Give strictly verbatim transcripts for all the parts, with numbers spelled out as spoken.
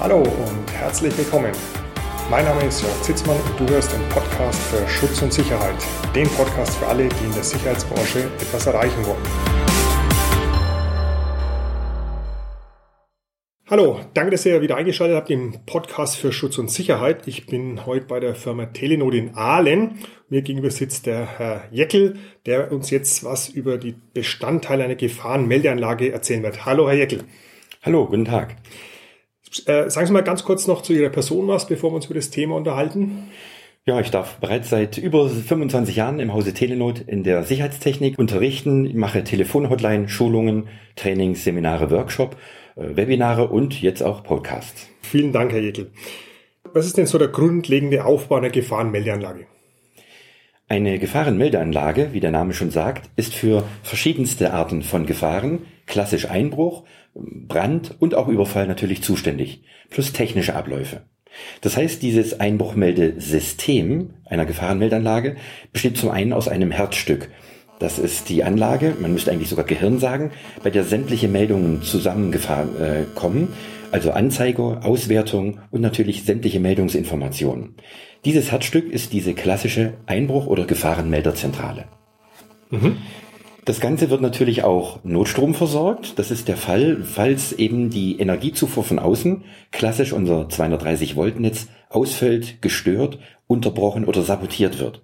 Hallo und herzlich willkommen. Mein Name ist Jörg Zitzmann und du hörst den Podcast für Schutz und Sicherheit. Den Podcast für alle, die in der Sicherheitsbranche etwas erreichen wollen. Hallo, danke, dass ihr wieder eingeschaltet habt im Podcast für Schutz und Sicherheit. Ich bin heute bei der Firma Telenot in Aalen. Mir gegenüber sitzt der Herr Jeckel, der uns jetzt was über die Bestandteile einer Gefahrenmeldeanlage erzählen wird. Hallo, Herr Jeckel. Hallo, guten Tag. Äh, sagen Sie mal ganz kurz noch zu Ihrer Person was, bevor wir uns über das Thema unterhalten. Ja, ich darf bereits seit über fünfundzwanzig Jahren im Hause Telenot in der Sicherheitstechnik unterrichten. Ich mache Telefonhotline, Schulungen, Trainings, Seminare, Workshop, äh, Webinare und jetzt auch Podcasts. Vielen Dank, Herr Jeckel. Was ist denn so der grundlegende Aufbau einer Gefahrenmeldeanlage? Eine Gefahrenmeldeanlage, wie der Name schon sagt, ist für verschiedenste Arten von Gefahren, klassisch Einbruch, Brand und auch Überfall natürlich zuständig, plus technische Abläufe. Das heißt, dieses Einbruchmeldesystem einer Gefahrenmeldeanlage besteht zum einen aus einem Herzstück. Das ist die Anlage, man müsste eigentlich sogar Gehirn sagen, bei der sämtliche Meldungen zusammengefahren äh, kommen, also Anzeige, Auswertung und natürlich sämtliche Meldungsinformationen. Dieses Herzstück ist diese klassische Einbruch- oder Gefahrenmelderzentrale. Mhm. Das Ganze wird natürlich auch Notstrom versorgt. Das ist der Fall, falls eben die Energiezufuhr von außen, klassisch unser zweihundertdreißig Volt Netz, ausfällt, gestört, unterbrochen oder sabotiert wird.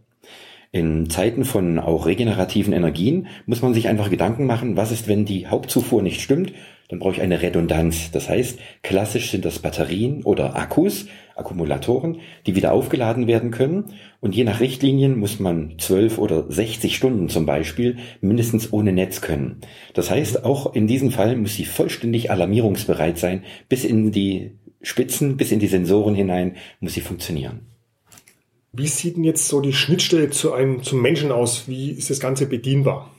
In Zeiten von auch regenerativen Energien muss man sich einfach Gedanken machen, was ist, wenn die Hauptzufuhr nicht stimmt? Dann brauche ich eine Redundanz. Das heißt, klassisch sind das Batterien oder Akkus, Akkumulatoren, die wieder aufgeladen werden können. Und je nach Richtlinien muss man zwölf oder sechzig Stunden zum Beispiel mindestens ohne Netz können. Das heißt, auch in diesem Fall muss sie vollständig alarmierungsbereit sein. Bis in die Spitzen, bis in die Sensoren hinein muss sie funktionieren. Wie sieht denn jetzt so die Schnittstelle zu einem, zum Menschen aus? Wie ist das Ganze bedienbar?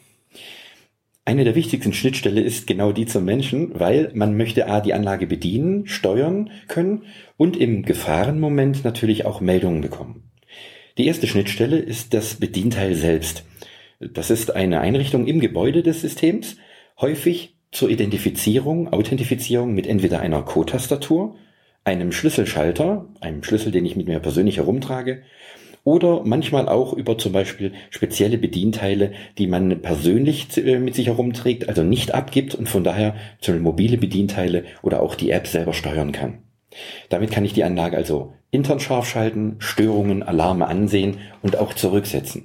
Eine der wichtigsten Schnittstellen ist genau die zum Menschen, weil man möchte A, die Anlage bedienen, steuern können und im Gefahrenmoment natürlich auch Meldungen bekommen. Die erste Schnittstelle ist das Bedienteil selbst. Das ist eine Einrichtung im Gebäude des Systems, häufig zur Identifizierung, Authentifizierung mit entweder einer Code-Tastatur, einem Schlüsselschalter, einem Schlüssel, den ich mit mir persönlich herumtrage, oder manchmal auch über zum Beispiel spezielle Bedienteile, die man persönlich mit sich herumträgt, also nicht abgibt und von daher zum Beispiel mobile Bedienteile oder auch die App selber steuern kann. Damit kann ich die Anlage also intern scharf schalten, Störungen, Alarme ansehen und auch zurücksetzen.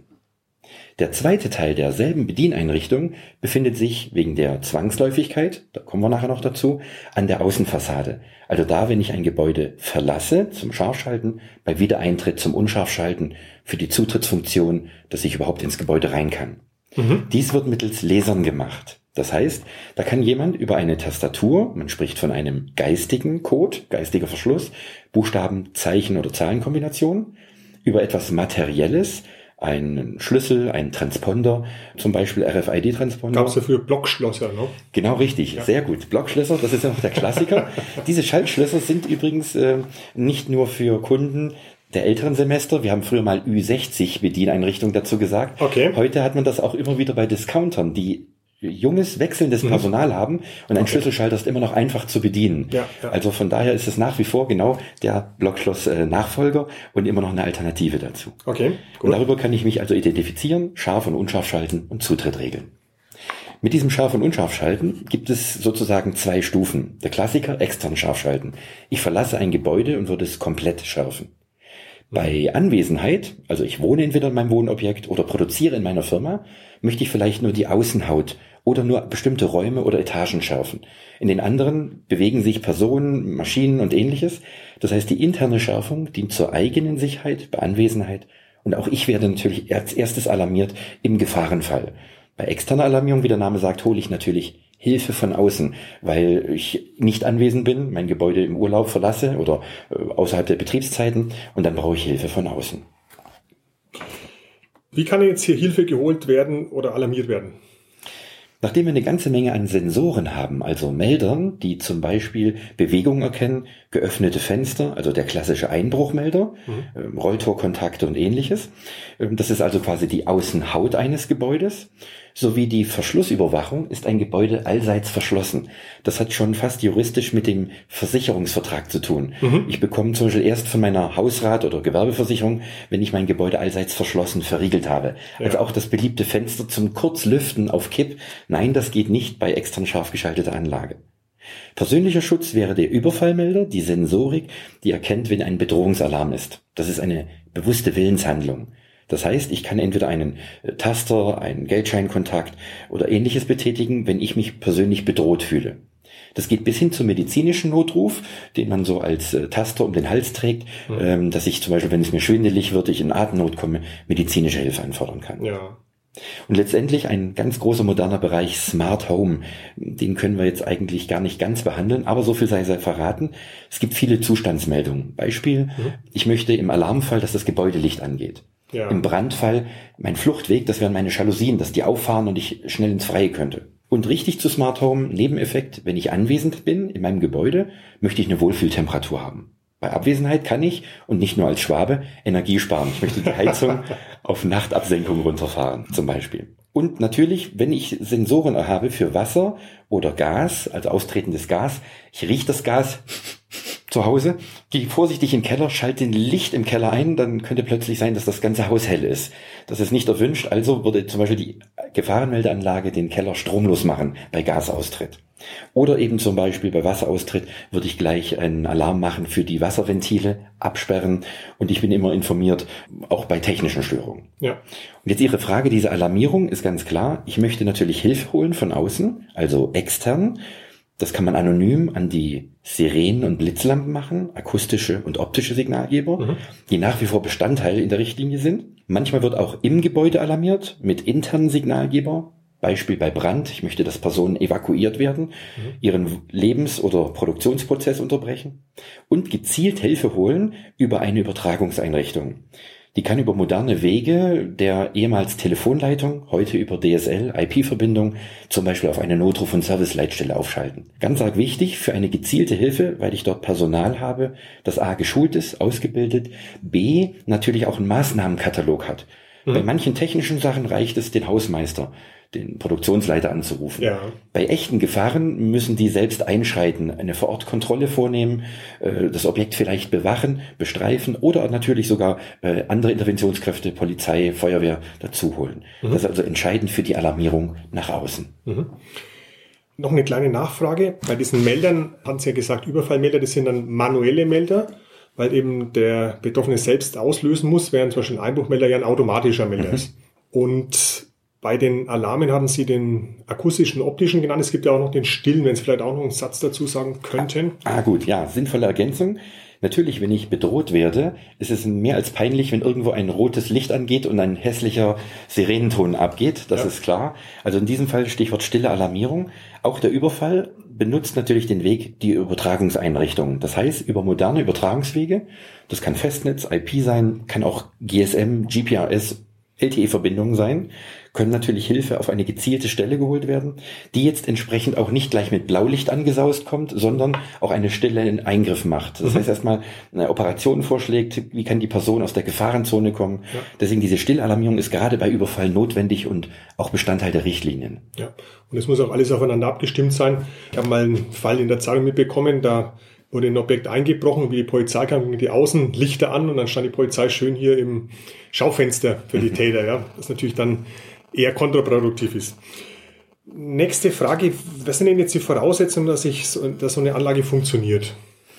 Der zweite Teil derselben Bedieneinrichtung befindet sich wegen der Zwangsläufigkeit, da kommen wir nachher noch dazu, an der Außenfassade. Also da, wenn ich ein Gebäude verlasse zum Scharfschalten, bei Wiedereintritt zum Unscharfschalten, für die Zutrittsfunktion, dass ich überhaupt ins Gebäude rein kann. Mhm. Dies wird mittels Lasern gemacht. Das heißt, da kann jemand über eine Tastatur, man spricht von einem geistigen Code, geistiger Verschluss, Buchstaben, Zeichen oder Zahlenkombinationen, über etwas Materielles, einen Schlüssel, einen Transponder, zum Beispiel R F I D-Transponder. Gab es ja für Blockschlösser, ne? Genau, richtig. Ja. Sehr gut. Blockschlösser, das ist ja noch der Klassiker. Diese Schaltschlösser sind übrigens äh, nicht nur für Kunden der älteren Semester. Wir haben früher mal Ü sechzig Bedieneinrichtungen dazu gesagt. Okay. Heute hat man das auch immer wieder bei Discountern, die junges, wechselndes mhm. Personal haben und ein okay. Schlüsselschalter ist immer noch einfach zu bedienen. Ja, ja. Also von daher ist es nach wie vor genau der Blockschloss-Nachfolger und immer noch eine Alternative dazu. Okay, gut. Und darüber kann ich mich also identifizieren, scharf und unscharf schalten und Zutritt regeln. Mit diesem scharf und unscharf schalten gibt es sozusagen zwei Stufen. Der Klassiker, extern scharf schalten. Ich verlasse ein Gebäude und würde es komplett schärfen. Bei Anwesenheit, also ich wohne entweder in meinem Wohnobjekt oder produziere in meiner Firma, möchte ich vielleicht nur die Außenhaut oder nur bestimmte Räume oder Etagen schärfen. In den anderen bewegen sich Personen, Maschinen und ähnliches. Das heißt, die interne Schärfung dient zur eigenen Sicherheit bei Anwesenheit und auch ich werde natürlich als erstes alarmiert im Gefahrenfall. Bei externer Alarmierung, wie der Name sagt, hole ich natürlich Hilfe von außen, weil ich nicht anwesend bin, mein Gebäude im Urlaub verlasse oder äh, außerhalb der Betriebszeiten und dann brauche ich Hilfe von außen. Wie kann jetzt hier Hilfe geholt werden oder alarmiert werden? Nachdem wir eine ganze Menge an Sensoren haben, also Meldern, die zum Beispiel Bewegungen erkennen, geöffnete Fenster, also der klassische Einbruchmelder, mhm. äh, Rolltorkontakte und ähnliches. Ähm, das ist also quasi die Außenhaut eines Gebäudes. sowie die Verschlussüberwachung ist ein Gebäude allseits verschlossen. Das hat schon fast juristisch mit dem Versicherungsvertrag zu tun. Mhm. Ich bekomme zum Beispiel erst von meiner Hausrat- oder Gewerbeversicherung, wenn ich mein Gebäude allseits verschlossen verriegelt habe. Ja. Also auch das beliebte Fenster zum Kurzlüften auf Kipp. Nein, das geht nicht bei extern scharf geschalteter Anlage. Persönlicher Schutz wäre der Überfallmelder, die Sensorik, die erkennt, wenn ein Bedrohungsalarm ist. Das ist eine bewusste Willenshandlung. Das heißt, ich kann entweder einen Taster, einen Geldscheinkontakt oder ähnliches betätigen, wenn ich mich persönlich bedroht fühle. Das geht bis hin zum medizinischen Notruf, den man so als Taster um den Hals trägt, mhm. dass ich zum Beispiel, wenn es mir schwindelig wird, ich in Atemnot komme, medizinische Hilfe anfordern kann. Ja. Und letztendlich ein ganz großer moderner Bereich Smart Home. Den können wir jetzt eigentlich gar nicht ganz behandeln, aber so viel sei sei verraten. Es gibt viele Zustandsmeldungen. Beispiel, mhm. ich möchte im Alarmfall, dass das Gebäudelicht angeht. Ja. Im Brandfall mein Fluchtweg, das wären meine Jalousien, dass die auffahren und ich schnell ins Freie könnte. Und richtig zu Smart Home, Nebeneffekt, wenn ich anwesend bin in meinem Gebäude, möchte ich eine Wohlfühltemperatur haben. Bei Abwesenheit kann ich, und nicht nur als Schwabe, Energie sparen. Ich möchte die Heizung auf Nachtabsenkung runterfahren, zum Beispiel. Und natürlich, wenn ich Sensoren habe für Wasser oder Gas, also austretendes Gas, ich rieche das Gas zu Hause, gehe vorsichtig in den Keller, schalte ein Licht im Keller ein, dann könnte plötzlich sein, dass das ganze Haus hell ist. Das ist nicht erwünscht, also würde zum Beispiel die Gefahrenmeldeanlage den Keller stromlos machen bei Gasaustritt. Oder eben zum Beispiel bei Wasseraustritt würde ich gleich einen Alarm machen für die Wasserventile, absperren, und ich bin immer informiert, auch bei technischen Störungen. Ja. Und jetzt Ihre Frage, diese Alarmierung ist ganz klar. Ich möchte natürlich Hilfe holen von außen, also extern. Das kann man anonym an die Sirenen und Blitzlampen machen, akustische und optische Signalgeber, mhm. die nach wie vor Bestandteil in der Richtlinie sind. Manchmal wird auch im Gebäude alarmiert mit internen Signalgeber. Beispiel bei Brand, ich möchte, dass Personen evakuiert werden, mhm. ihren Lebens- oder Produktionsprozess unterbrechen und gezielt Hilfe holen über eine Übertragungseinrichtung. Die kann über moderne Wege der ehemals Telefonleitung, heute über D S L, I P-Verbindung, zum Beispiel auf eine Notruf- und Serviceleitstelle aufschalten. Ganz arg wichtig für eine gezielte Hilfe, weil ich dort Personal habe, das A geschult ist, ausgebildet, B natürlich auch einen Maßnahmenkatalog hat. Mhm. Bei manchen technischen Sachen reicht es, den Hausmeister, den Produktionsleiter anzurufen. Ja. Bei echten Gefahren müssen die selbst einschreiten, eine Vor-Ort-Kontrolle vornehmen, das Objekt vielleicht bewachen, bestreifen oder natürlich sogar andere Interventionskräfte, Polizei, Feuerwehr dazu holen. Mhm. Das ist also entscheidend für die Alarmierung nach außen. Mhm. Noch eine kleine Nachfrage. Bei diesen Meldern, haben Sie ja gesagt, Überfallmelder, das sind dann manuelle Melder, weil eben der Betroffene selbst auslösen muss, während zum Beispiel ein Einbruchmelder ja ein automatischer Melder mhm. ist. Und bei den Alarmen hatten Sie den akustischen, optischen genannt. Es gibt ja auch noch den stillen, wenn Sie vielleicht auch noch einen Satz dazu sagen könnten. Ah, gut, ja, sinnvolle Ergänzung. Natürlich, wenn ich bedroht werde, ist es mehr als peinlich, wenn irgendwo ein rotes Licht angeht und ein hässlicher Sirenenton abgeht. Das ja. ist klar. Also in diesem Fall Stichwort stille Alarmierung. Auch der Überfall benutzt natürlich den Weg, die Übertragungseinrichtung. Das heißt, über moderne Übertragungswege, das kann Festnetz, I P sein, kann auch G S M, G P R S, L T E-Verbindungen sein, können natürlich Hilfe auf eine gezielte Stelle geholt werden, die jetzt entsprechend auch nicht gleich mit Blaulicht angesaust kommt, sondern auch eine Stelle in Eingriff macht. Das mhm. heißt erstmal eine Operation vorschlägt, wie kann die Person aus der Gefahrenzone kommen. Ja. Deswegen diese Stillalarmierung ist gerade bei Überfall notwendig und auch Bestandteil der Richtlinien. Ja, und es muss auch alles aufeinander abgestimmt sein. Ich habe mal einen Fall in der Zeitung mitbekommen, da wurde ein Objekt eingebrochen, wie die Polizei kam, ging die Außenlichter an und dann stand die Polizei schön hier im Schaufenster für die Täter. Ja, das natürlich dann eher kontraproduktiv ist. Nächste Frage, was sind denn jetzt die Voraussetzungen, dass, ich, dass so eine Anlage funktioniert?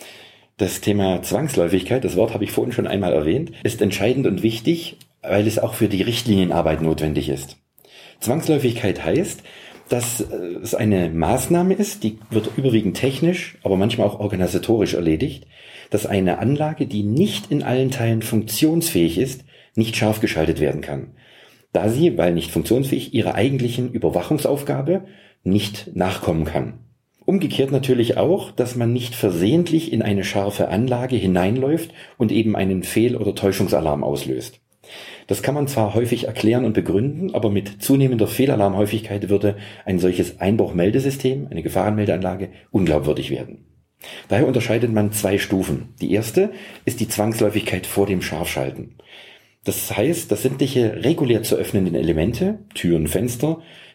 Das Thema Zwangsläufigkeit, das Wort habe ich vorhin schon einmal erwähnt, ist entscheidend und wichtig, weil es auch für die Richtlinienarbeit notwendig ist. Zwangsläufigkeit heißt, dass es eine Maßnahme ist, die wird überwiegend technisch, aber manchmal auch organisatorisch erledigt, dass eine Anlage, die nicht in allen Teilen funktionsfähig ist, nicht scharf geschaltet werden kann. Da sie, weil nicht funktionsfähig, ihrer eigentlichen Überwachungsaufgabe nicht nachkommen kann. Umgekehrt natürlich auch, dass man nicht versehentlich in eine scharfe Anlage hineinläuft und eben einen Fehl- oder Täuschungsalarm auslöst. Das kann man zwar häufig erklären und begründen, aber mit zunehmender Fehlalarmhäufigkeit würde ein solches Einbruchmeldesystem, eine Gefahrenmeldeanlage, unglaubwürdig werden. Daher unterscheidet man zwei Stufen. Die erste ist die Zwangsläufigkeit vor dem Scharfschalten. Das heißt, dass sämtliche regulär zu öffnenden Elemente, Türen, Fenster,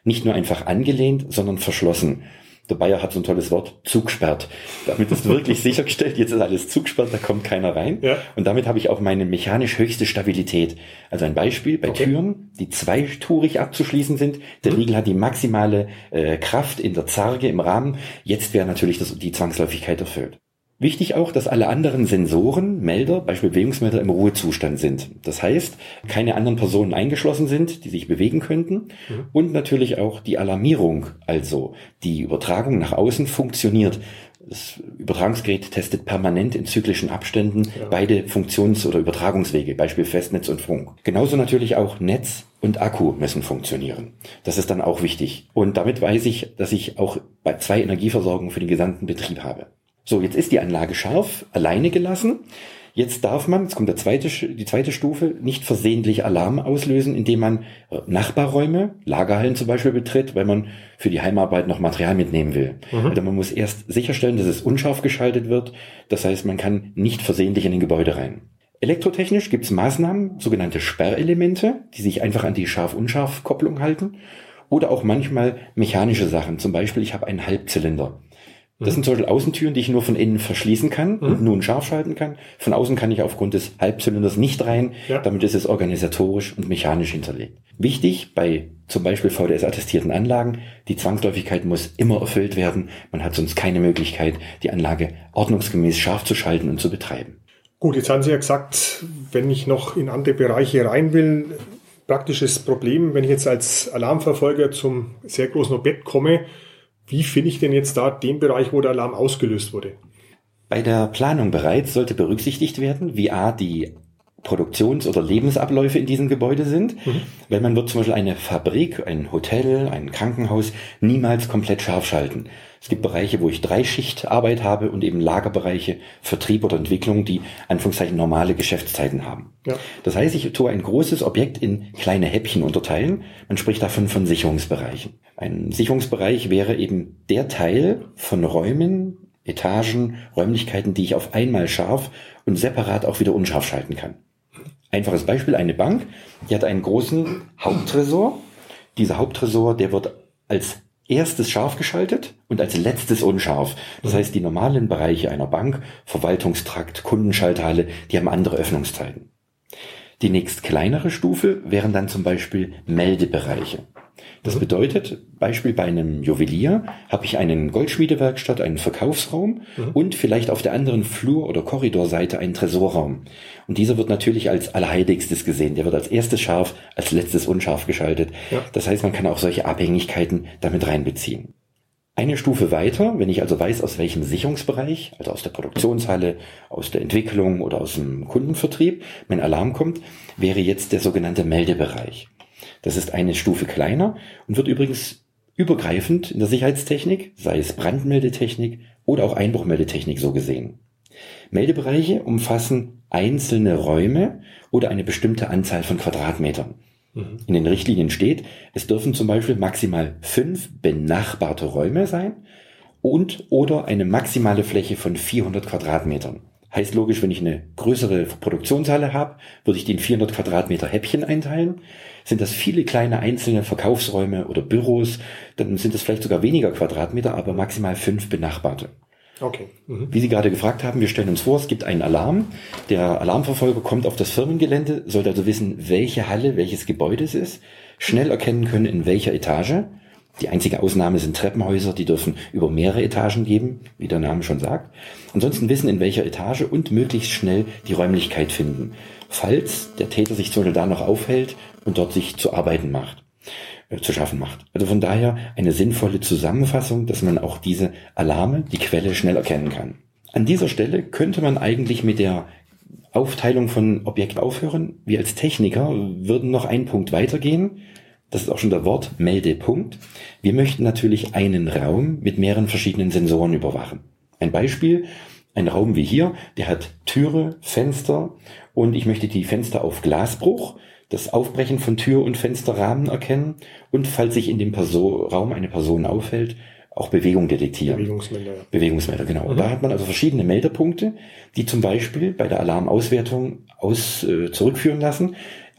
nicht nur einfach angelehnt, sondern verschlossen. Der Bayer hat so ein tolles Wort, zugesperrt. Damit ist wirklich sichergestellt, jetzt ist alles zugesperrt, da kommt keiner rein. Ja. Und damit habe ich auch meine mechanisch höchste Stabilität. Also ein Beispiel, bei okay. Türen, die zweiturig abzuschließen sind, der mhm. Riegel hat die maximale äh, Kraft in der Zarge, im Rahmen. Jetzt wäre natürlich das, die Zwangsläufigkeit erfüllt. Wichtig auch, dass alle anderen Sensoren, Melder, Beispiel Bewegungsmelder, im Ruhezustand sind. Das heißt, keine anderen Personen eingeschlossen sind, die sich bewegen könnten. Mhm. Und natürlich auch die Alarmierung, also die Übertragung nach außen funktioniert. Das Übertragungsgerät testet permanent in zyklischen Abständen ja. beide Funktions- oder Übertragungswege, Beispiel Festnetz und Funk. Genauso natürlich auch Netz und Akku müssen funktionieren. Das ist dann auch wichtig. Und damit weiß ich, dass ich auch bei zwei Energieversorgungen für den gesamten Betrieb habe. So, jetzt ist die Anlage scharf, alleine gelassen. Jetzt darf man, jetzt kommt der zweite, die zweite Stufe, nicht versehentlich Alarm auslösen, indem man Nachbarräume, Lagerhallen zum Beispiel betritt, weil man für die Heimarbeit noch Material mitnehmen will. Mhm. Also man muss erst sicherstellen, dass es unscharf geschaltet wird. Das heißt, man kann nicht versehentlich in ein Gebäude rein. Elektrotechnisch gibt es Maßnahmen, sogenannte Sperrelemente, die sich einfach an die Scharf-Unscharf-Kopplung halten. Oder auch manchmal mechanische Sachen. Zum Beispiel, ich habe einen Halbzylinder. Das sind zum Beispiel Außentüren, die ich nur von innen verschließen kann mhm. und nun scharf schalten kann. Von außen kann ich aufgrund des Halbzylinders nicht rein. Ja. Damit ist es organisatorisch und mechanisch hinterlegt. Wichtig bei zum Beispiel V D S-attestierten Anlagen, die Zwangsläufigkeit muss immer erfüllt werden. Man hat sonst keine Möglichkeit, die Anlage ordnungsgemäß scharf zu schalten und zu betreiben. Gut, jetzt haben Sie ja gesagt, wenn ich noch in andere Bereiche rein will, praktisches Problem, wenn ich jetzt als Alarmverfolger zum sehr großen Objekt komme, wie finde ich denn jetzt da den Bereich, wo der Alarm ausgelöst wurde? Bei der Planung bereits sollte berücksichtigt werden, wie A, die Produktions- oder Lebensabläufe in diesem Gebäude sind. Mhm. Weil man wird zum Beispiel eine Fabrik, ein Hotel, ein Krankenhaus niemals komplett scharf schalten. Es gibt Bereiche, wo ich Dreischichtarbeit habe und eben Lagerbereiche, Vertrieb oder Entwicklung, die Anführungszeichen normale Geschäftszeiten haben. Ja. Das heißt, ich tue ein großes Objekt in kleine Häppchen unterteilen. Man spricht davon von Sicherungsbereichen. Ein Sicherungsbereich wäre eben der Teil von Räumen, Etagen, Räumlichkeiten, die ich auf einmal scharf und separat auch wieder unscharf schalten kann. Einfaches Beispiel, eine Bank, die hat einen großen Haupttresor. Dieser Haupttresor, der wird als erstes scharf geschaltet und als letztes unscharf. Das heißt, die normalen Bereiche einer Bank, Verwaltungstrakt, Kundenschalthalle, die haben andere Öffnungszeiten. Die nächst kleinere Stufe wären dann zum Beispiel Meldebereiche. Das bedeutet, Beispiel bei einem Juwelier habe ich einen Goldschmiedewerkstatt, einen Verkaufsraum mhm. und vielleicht auf der anderen Flur- oder Korridorseite einen Tresorraum. Und dieser wird natürlich als Allerheiligstes gesehen. Der wird als erstes scharf, als letztes unscharf geschaltet. Ja. Das heißt, man kann auch solche Abhängigkeiten damit reinbeziehen. Eine Stufe weiter, wenn ich also weiß, aus welchem Sicherungsbereich, also aus der Produktionshalle, aus der Entwicklung oder aus dem Kundenvertrieb, mein Alarm kommt, wäre jetzt der sogenannte Meldebereich. Das ist eine Stufe kleiner und wird übrigens übergreifend in der Sicherheitstechnik, sei es Brandmeldetechnik oder auch Einbruchmeldetechnik so gesehen. Meldebereiche umfassen einzelne Räume oder eine bestimmte Anzahl von Quadratmetern. Mhm. In den Richtlinien steht, es dürfen zum Beispiel maximal fünf benachbarte Räume sein und oder eine maximale Fläche von vierhundert Quadratmetern. Heißt logisch, wenn ich eine größere Produktionshalle habe, würde ich die in vierhundert Quadratmeter Häppchen einteilen. Sind das viele kleine einzelne Verkaufsräume oder Büros, dann sind es vielleicht sogar weniger Quadratmeter, aber maximal fünf benachbarte. Okay. Mhm. Wie Sie gerade gefragt haben, wir stellen uns vor, es gibt einen Alarm. Der Alarmverfolger kommt auf das Firmengelände, sollte also wissen, welche Halle, welches Gebäude es ist, schnell erkennen können, in welcher Etage. Die einzige Ausnahme sind Treppenhäuser, die dürfen über mehrere Etagen geben, wie der Name schon sagt. Ansonsten wissen, in welcher Etage und möglichst schnell die Räumlichkeit finden, falls der Täter sich zum Beispiel da noch aufhält und dort sich zu arbeiten macht, äh, zu schaffen macht. Also von daher eine sinnvolle Zusammenfassung, dass man auch diese Alarme, die Quelle schnell erkennen kann. An dieser Stelle könnte man eigentlich mit der Aufteilung von Objekten aufhören. Wir als Techniker würden noch einen Punkt weitergehen. Das ist auch schon der Wort Meldepunkt. Wir möchten natürlich einen Raum mit mehreren verschiedenen Sensoren überwachen. Ein Beispiel, ein Raum wie hier, der hat Türe, Fenster und ich möchte die Fenster auf Glasbruch, das Aufbrechen von Tür- und Fensterrahmen erkennen und falls sich in dem Perso- Raum eine Person aufhält, auch Bewegung detektieren. Bewegungsmelder. Bewegungsmelder, genau. Mhm. Da hat man also verschiedene Meldepunkte, die zum Beispiel bei der Alarmauswertung aus, äh, zurückführen lassen.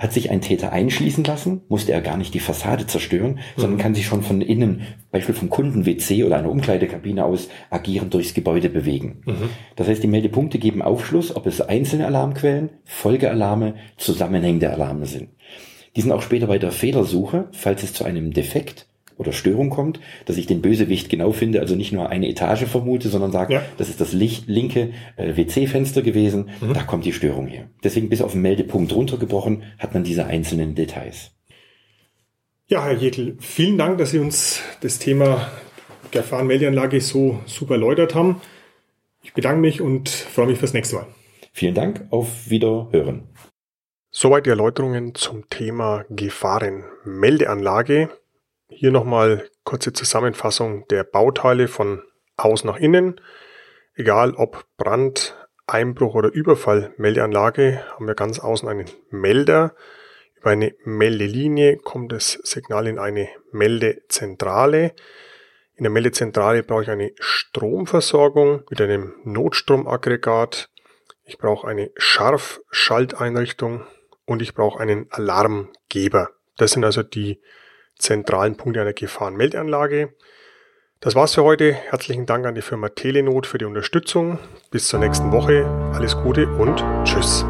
Hat sich ein Täter einschließen lassen, musste er gar nicht die Fassade zerstören, mhm. sondern kann sich schon von innen, Beispiel vom Kunden-W C oder einer Umkleidekabine aus, agierend durchs Gebäude bewegen. Mhm. Das heißt, die Meldepunkte geben Aufschluss, ob es einzelne Alarmquellen, Folgealarme, zusammenhängende Alarme sind. Die sind auch später bei der Fehlersuche, falls es zu einem Defekt oder Störung kommt, dass ich den Bösewicht genau finde, also nicht nur eine Etage vermute, sondern sage, ja. das ist das Licht, linke äh, W C-Fenster gewesen, mhm. da kommt die Störung her. Deswegen bis auf den Meldepunkt runtergebrochen hat man diese einzelnen Details. Ja, Herr Jeckel, vielen Dank, dass Sie uns das Thema Gefahrenmeldeanlage so super erläutert haben. Ich bedanke mich und freue mich fürs nächste Mal. Vielen Dank, auf Wiederhören. Soweit die Erläuterungen zum Thema Gefahrenmeldeanlage. Hier nochmal kurze Zusammenfassung der Bauteile von außen nach innen. Egal ob Brand, Einbruch oder Überfall-Meldeanlage, haben wir ganz außen einen Melder. Über eine Meldelinie kommt das Signal in eine Meldezentrale. In der Meldezentrale brauche ich eine Stromversorgung mit einem Notstromaggregat. Ich brauche eine Scharfschalteinrichtung und ich brauche einen Alarmgeber. Das sind also die zentralen Punkte einer Gefahrenmeldeanlage. Das war's für heute. Herzlichen Dank an die Firma Telenot für die Unterstützung. Bis zur nächsten Woche. Alles Gute und tschüss.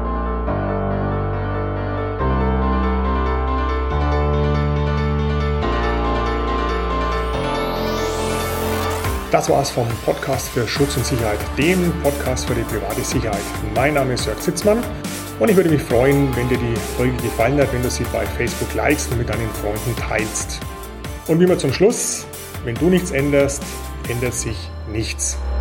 Das war's vom Podcast für Schutz und Sicherheit, dem Podcast für die private Sicherheit. Mein Name ist Jörg Sitzmann und ich würde mich freuen, wenn dir die Folge gefallen hat, wenn du sie bei Facebook likest und mit deinen Freunden teilst. Und wie immer zum Schluss, wenn du nichts änderst, ändert sich nichts.